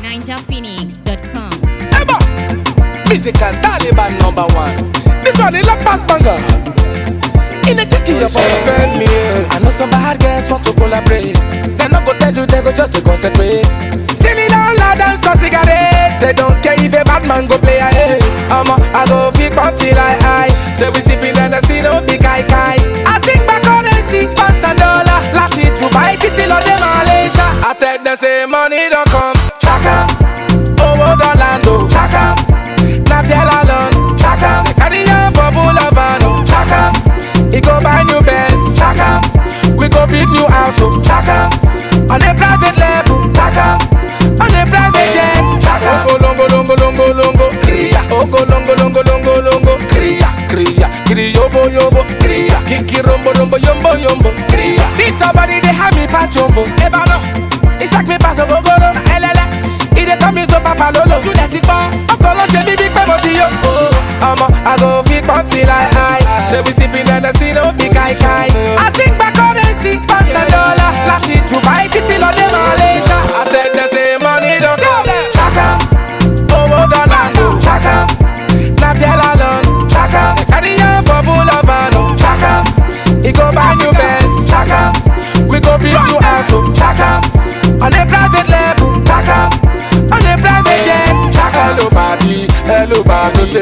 NinjaPhoenix.com. Eba, musical Taliban #1. This one is La Paz Banger. In a chicken, your boy friend me. I know some bad girls want to collaborate. They not go tell you, they go just to concentrate. Chilling down loud and some cigarette. They don't care if a bad man go play a hit. I go feel party like I. Say we sipping and the sea don't be kai kai. I think back on and see pounds and dollar. Lati to buy kitty on the Malaysia. I take the same money don't come. Chaka, oh Orlando. Chaka, Natiela Lon. Chaka, carry on for Boulevard. Chaka, he go buy new Benz. Chaka, we go build new house. Chaka, on a private level. Chaka, on a private jet. Chaka, longo longo longo longo kriya. Ogo longo longo longo longo kriya kriya kriya yobo yobo kriya. Kiki rombo rombo yombo yombo kriya. This somebody they have me pass jumbo. Ebalo, they shock me pass ogogoro. Elele, he dey come me to Papa Lolo. Do that it for. Okolo she bibi pe body yo. I go fit party like I. Say we sipping and the sea don't be kai kai. I think back on and see pounds and dollar. Lati to buy kitty on the Malaysia. I take the same money don't come. Chaka, oh Orlando. Chaka, Natiela Lon. Chaka, carry on for Boulevard. Chaka, he go buy new Benz. Chaka, we go build new house. Chaka, on a private level. Chaka, on a private jet. Chaka, hello body, say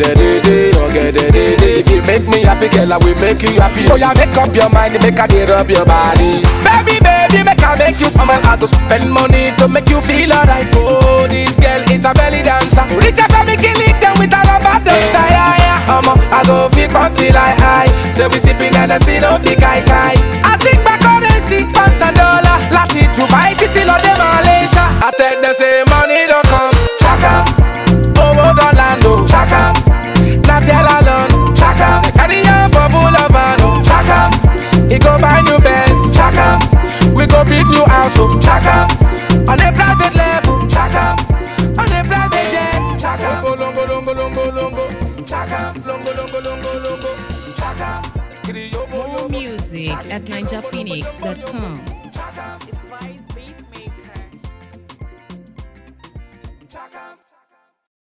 ogede. If you make me happy, girl, I will make you happy. Oh yeah, make up your mind, make a day rub your body. Baby, make I make you smile. I go spend money to make you feel alright. Oh, this girl is a belly dancer. Rich for me, kill it them with a rubber duster. Yeah. I go feel party like I. Say we sipping and the sea don't be kai kai. I think back on and see pounds and dollar. Lati to buy kitty on the Malaysia. I take the same money don't come. Chaka, oh Orlando. Chaka, Natiela Lon. Chaka, carry on for Boulevard. Chaka, he go buy new Benz. Chaka, we go build new house. Chaka, on a private level. Chaka, on a private jet. Chaka, longo longo longo longo. Chaka, longo longo longo longo. Chaka, More music at NinjaPhoenix.com.